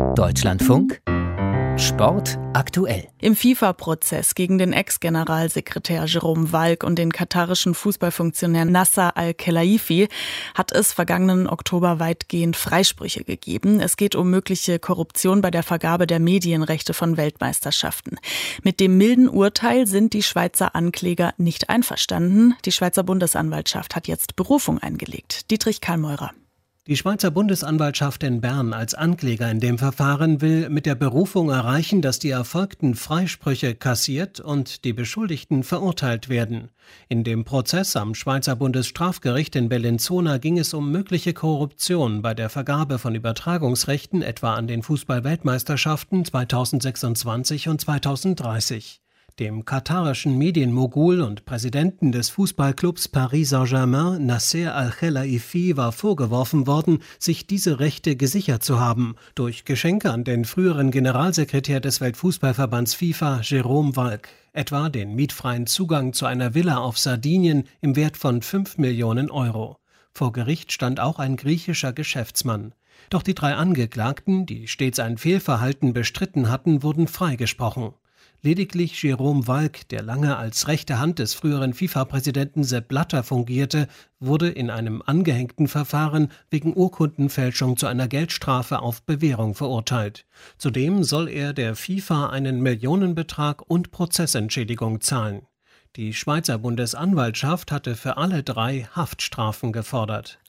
Deutschlandfunk Sport aktuell. Im FIFA-Prozess gegen den Ex-Generalsekretär Jerome Valcke und den katarischen Fußballfunktionär Nasser Al-Khelaifi hat es vergangenen Oktober weitgehend Freisprüche gegeben. Es geht um mögliche Korruption bei der Vergabe der Medienrechte von Weltmeisterschaften. Mit dem milden Urteil sind die Schweizer Ankläger nicht einverstanden. Die Schweizer Bundesanwaltschaft hat jetzt Berufung eingelegt. Dietrich Kallmeurer. Die Schweizer Bundesanwaltschaft in Bern als Ankläger in dem Verfahren will mit der Berufung erreichen, dass die erfolgten Freisprüche kassiert und die Beschuldigten verurteilt werden. In dem Prozess am Schweizer Bundesstrafgericht in Bellinzona ging es um mögliche Korruption bei der Vergabe von Übertragungsrechten, etwa an den Fußball-Weltmeisterschaften 2026 und 2030. Dem katarischen Medienmogul und Präsidenten des Fußballclubs Paris Saint-Germain, Nasser Al-Khelaifi, war vorgeworfen worden, sich diese Rechte gesichert zu haben, durch Geschenke an den früheren Generalsekretär des Weltfußballverbands FIFA, Jerome Valcke, etwa den mietfreien Zugang zu einer Villa auf Sardinien im Wert von 5 Millionen Euro. Vor Gericht stand auch ein griechischer Geschäftsmann. Doch die 3 Angeklagten, die stets ein Fehlverhalten bestritten hatten, wurden freigesprochen. Lediglich Jerome Valcke, der lange als rechte Hand des früheren FIFA-Präsidenten Sepp Blatter fungierte, wurde in einem angehängten Verfahren wegen Urkundenfälschung zu einer Geldstrafe auf Bewährung verurteilt. Zudem soll er der FIFA einen Millionenbetrag und Prozessentschädigung zahlen. Die Schweizer Bundesanwaltschaft hatte für alle 3 Haftstrafen gefordert.